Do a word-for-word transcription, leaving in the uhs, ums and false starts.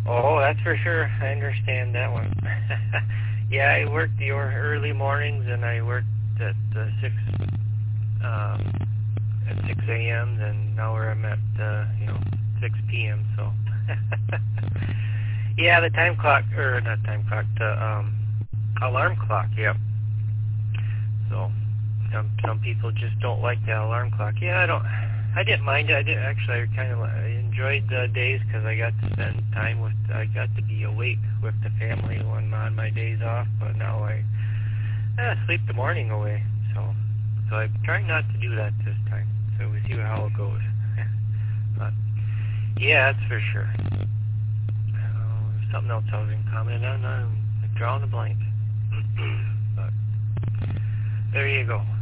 Oh, that's for sure. I understand that one. Yeah, I worked the or- early mornings, and I worked at uh, six um, at six a m. And now where I'm at, uh, you know, six p m. So, yeah, the time clock, or not time clock, the um, alarm clock. Yep. So, some some people just don't like that alarm clock. Yeah, I don't. I didn't mind it. I did actually. I kind of I enjoyed the days because I got to spend time with. I got to be awake with the family when on my days off. But now I eh, sleep the morning away. So, so I'm trying not to do that this time. So we see how it goes. But yeah, that's for sure. Uh, something else I was going to comment on. I'm drawing a blank. But there you go.